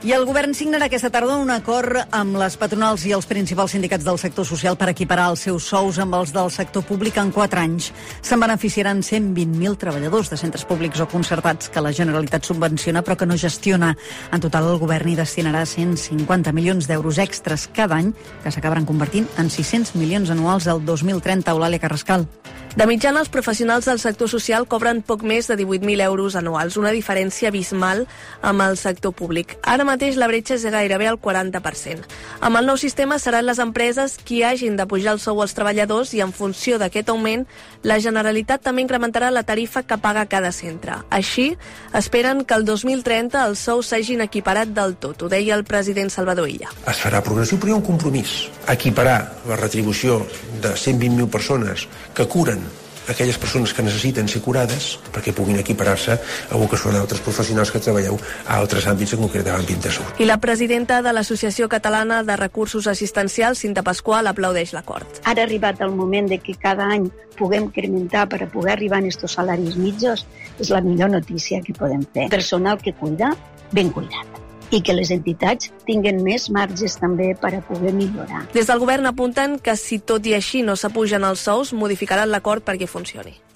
I el govern signarà aquesta tarda un acord amb les patronals i els principals sindicats del sector social per equiparar els seus sous amb els del sector públic en 4 anys. Se'n beneficiaran 120.000 treballadors de centres públics o concertats que la Generalitat subvenciona però que no gestiona. En total, el govern hi destinarà 150 milions d'euros extras cada any, que s'acabaran convertint en 600 milions anuals el 2030. Eulàlia Carrascal. De mitjana, els professionals del sector social cobren poc més de 18.000 euros anuals, una diferència abismal amb el sector públic. Ara mateix la bretxa és gairebé el 40%. Amb el nou sistema seran les empreses qui hagin de pujar el sou als treballadors i en funció d'aquest augment, la Generalitat també incrementarà la tarifa que paga cada centre. Així, esperen que el 2030 els sous s'hagin equiparat del tot, ho deia el president Salvador Illa. Es farà progressiu, però hi ha un compromís. Equiparar la retribució de 120.000 persones que curen aquelles persones que necessiten ser curades perquè puguin equiparar-se a qualsevol d'altres professionals que treballeu a altres àmbits, en concret a l'àmbit de salut. I la presidenta de l'Associació Catalana de Recursos Assistencials, Cinta Pasqual, aplaudeix l'acord. Ara ha arribat el moment de que cada any puguem incrementar per a poder arribar a estos salaris mitjos, és la millor notícia que podem fer. Personal que cuida, ben cuidat. I que les entitats tinguen més marges també per a poder millorar. Des del govern apunten que si tot i així no s'apugen els sous, modificaran l'acord perquè funcioni.